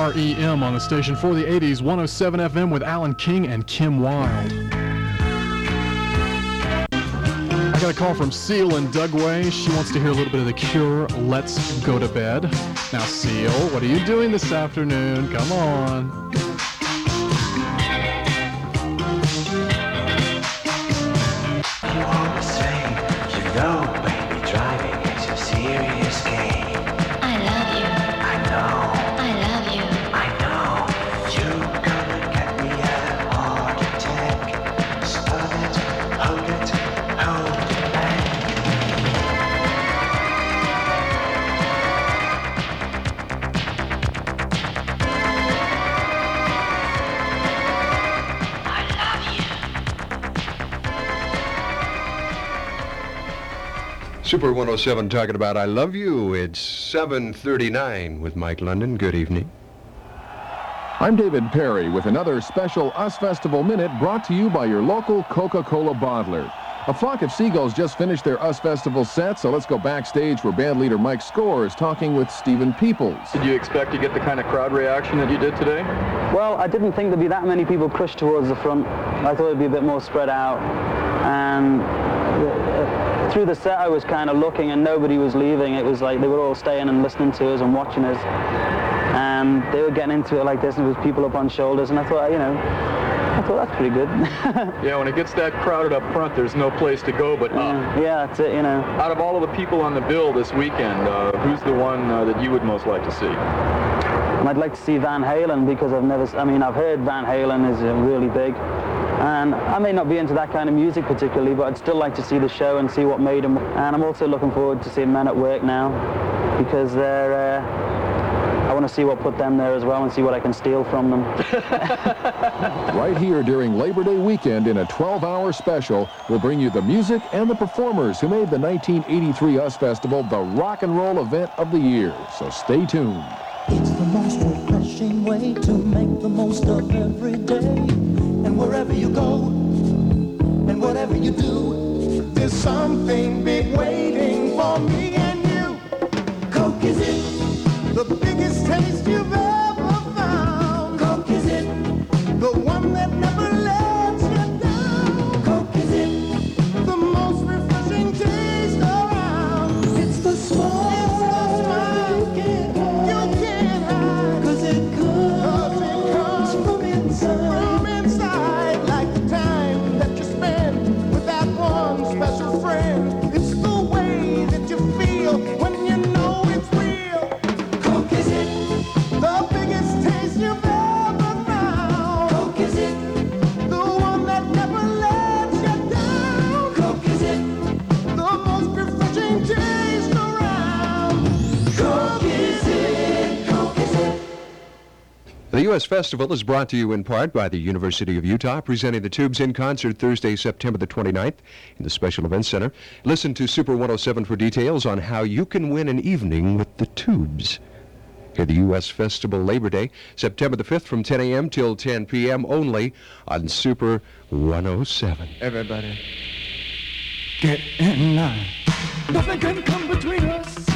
REM on the station for the 80s, 107 FM with Alan King and Kim Wilde. I got a call from Seal in Dugway. She wants to hear a little bit of The Cure, Let's Go to Bed. Now, Seal, what are you doing this afternoon? Come on. You always say, you know, baby, driving is a serious game. I love you. I know, I love you. I know. You gonna get me a heart attack. Stop it, hold it back. Super 107 talking about I Love You. It's 7:39 with Mike London. Good evening. I'm David Perry with another special US Festival Minute brought to you by your local Coca-Cola bottler. A flock of seagulls just finished their US Festival set, so let's go backstage where band leader Mike Score is talking with Stephen Peoples. Did you expect to get the kind of crowd reaction that you did today? Well, I didn't think there'd be that many people crushed towards the front. I thought it'd be a bit more spread out. And through the set I was kind of looking and nobody was leaving. It was like they were all staying and listening to us and watching us. And they were getting into it like this, and there was people up on shoulders, and I thought, that's pretty good. Yeah, when it gets that crowded up front, there's no place to go but up. Yeah, that's it, Out of all of the people on the bill this weekend, who's the one that you would most like to see? I'd like to see Van Halen because I've heard Van Halen is really big. And I may not be into that kind of music particularly, but I'd still like to see the show and see what made them. And I'm also looking forward to seeing Men at Work now because I want to see what put them there as well and see what I can steal from them. Right here during Labor Day weekend in a 12-hour special, we'll bring you the music and the performers who made the 1983 US Festival the rock and roll event of the year. So stay tuned. It's the most refreshing way to make the most of every day. And wherever you go, and whatever you do, there's something big waiting for me and you. Coke is it, the biggest taste you've ever found. Coke is it, the one that never lets you down. Coke is it, the most refreshing taste around. It's the smile you can't hide. 'Cause it comes from inside. Like the time that you spend with that one special friend. It's the way that you feel when you know it's real. Coke is it, the biggest taste you've ever found. Coke is it, the one that never lets you down. Coke is it, the most refreshing taste around. Coke is it, Coke is it. The U.S. Festival is brought to you in part by the University of Utah, presenting the Tubes in concert Thursday, September the 29th in the Special Events Center. Listen to Super 107 for details on how you can win an evening with the Tubes. Hear the U.S. Festival Labor Day, September the 5th from 10 a.m. till 10 p.m. only on Super 107. Everybody, get in line. Nothing can come between us.